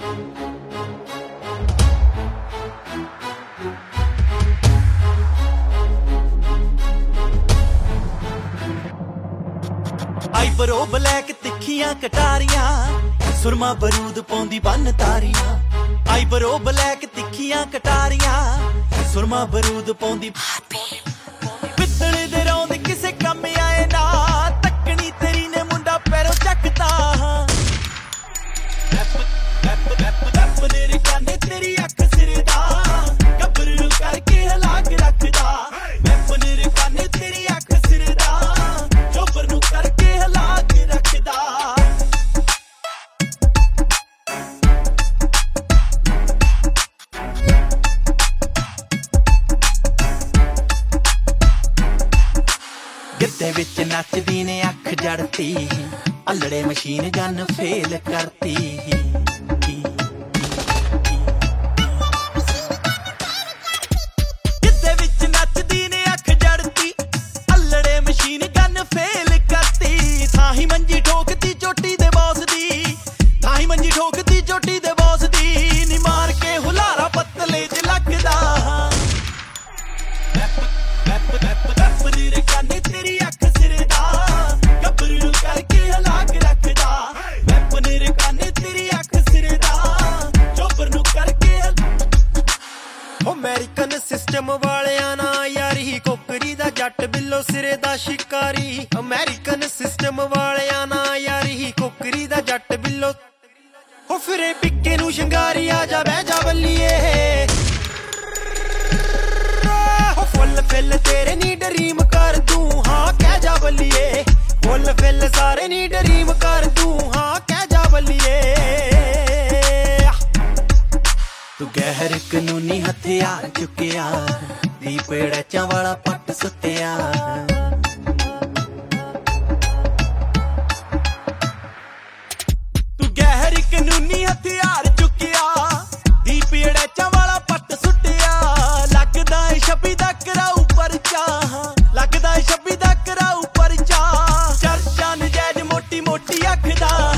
eyebrow black ਤਿੱਖੀਆਂ ਕਟਾਰੀਆਂ ਸੁਰਮਾ ਬਰੂਦ ਪਾਉਂਦੀ ਬੰਨ ਤਾਰੀਆਂ eyebrow black ਤਿੱਖੀਆਂ ਕਟਾਰੀਆਂ ਸੁਰਮਾ ਬਰੂਦ ਪਾਉਂਦੀ ਪਿੱਤਲੇ ਦੇ ਰੌਂਦ ਕਿਸੇ ਕੰਮ ਆਏ ਨਾ ਤੱਕਣੀ ਤੇਰੀ ਨੇ ਮੁੰਡਾ ਪੈਰੋਂ ਚੱਕਦਾ ਰੱਬ ਦੇ ਕਾਨੇ ਤੇਰੀ ਅੱਖ ਸਿਰ ਦਾ ਗੱਭਰੂ ਕਰਕੇ ਹਿਲਾ ਕੇ ਰੱਖਦਾ ਰੱਬ ਦੇ ਕਾਨੇ ਤੇਰੀ ਅੱਖ ਸਿਰ ਦਾ ਚੋਬਰ ਨੂੰ ਕਰਕੇ ਹਿਲਾ ਕੇ ਰੱਖਦਾ ਗਿੱਧੇ ਵਿੱਚ ਨੱਚਦੀ ਨੇ ਅੱਖ ਜੜਤੀ ਅਲੜੇ ਮਸ਼ੀਨ ਗਨ ਫੇਲ ਕਰਤੀ ਗਿੱਧੇ ਵਿੱਚ ਨੱਚਦੀ ਨੇ ਅੱਖ ਜੜਤੀ ਅਲੜੇ ਮਸ਼ੀਨ ਗਨ ਫੇਲ ਕਰਤੀ ਥਾਹੀ ਮੰਜੀ ਠੋਕਦੀ ਚੋਟੀ ਦੇ ਬੌਸ ਦੀ ਥਾਹੀ ਮੰਜੀ ਠੋਕਦੀ ਚੋਟੀ ਦੇ ਬੌਸ ਦੀ ਨੀ ਮਾਰ ਕੇ ਹੁਲਾਰਾ ਪੱਤਲੇ ਚ ਲੱਗਦਾ ਰੇ ਕਾਨੇ ਤੇਰੀ ਅੱਖ ਸਿਰ ਦਾ ਗੱਭਰੂ ਕਰਕੇ ਹਿਲਾ ਕੇ ਰੱਖਦਾ ਵੈਪਨ ਰੇ ਕਾਨੇ ਤੇਰੀ ਅੱਖ ਸਿਰ ਦਾ ਚੋਬਰ ਨੂੰ ਕਰਕੇ ਅਮਰੀਕਨ ਸਿਸਟਮ ਵਾਲਿਆਂ ਨਾ ਯਾਰੀ ਕੋਕਰੀ ਦਾ ਜੱਟ ਬਿੱਲੋ ਸਿਰੇ ਦਾ ਸ਼ਿਕਾਰੀ ਅਮਰੀਕਨ ਸਿਸਟਮ ਵਾਲਿਆਂ ਨਾ ਯਾਰੀ ਕੋਕਰੀ ਦਾ ਜੱਟ ਬਿੱਲੋ ਹੋ ਫਿਰੇ ਪਿੱਕੇ ਨੂੰ ਸ਼ਿੰਗਾਰੀ ਆ ਜਾ ਬਹਿ ਜਾ ਬੱਲੀਏ ਫੁੱਲ ਫਿੱਲ ਤੇਰੇ ਨੀ ਡਰੀਮ ਕਰ ਦੂੰ ਹਾਂ ਕਹਿ ਜਾ ਬੱਲੀਏ ਫੁੱਲ ਫਿੱਲ ਸਾਰੇ ਨੀ ਡਰੀਮ ਕਰ ਦੂੰ ਹਾਂ ਕਹਿ ਜਾ ਬੱਲੀਏ ਤੂੰ ਗਹਿਰ ਕਾਨੂੰਨੀ ਹਥਿਆਰ ਚੁੱਕਿਆ ਦੀਪੜਾ ਚਾਂ ਵਾਲਾ ਪੱਟ ਸੁੱਤਿਆ ਤੂੰ ਗਹਿਰ ਕਾਨੂੰਨੀ ਹਥਿਆਰ ਚੁੱਕਿਆ ਦੀਪੜਾ ਚਾਂ ਵਾਲਾ ਪੱਟ ਸੁੱਟਿਆ ਲੱਗਦਾ ਏ ਛੱਬੀ ਦਾ ਕਰਾਊ ਪਰਚਾ ਲੱਗਦਾ ਏ ਛੱਬੀ ਦਾ ਕਰਾਊ ਪਰਚਾ ਚਰਚਾ ਨਜਾਇਜ਼ ਮੋਟੀ ਮੋਟੀ ਅੱਖ ਦਾ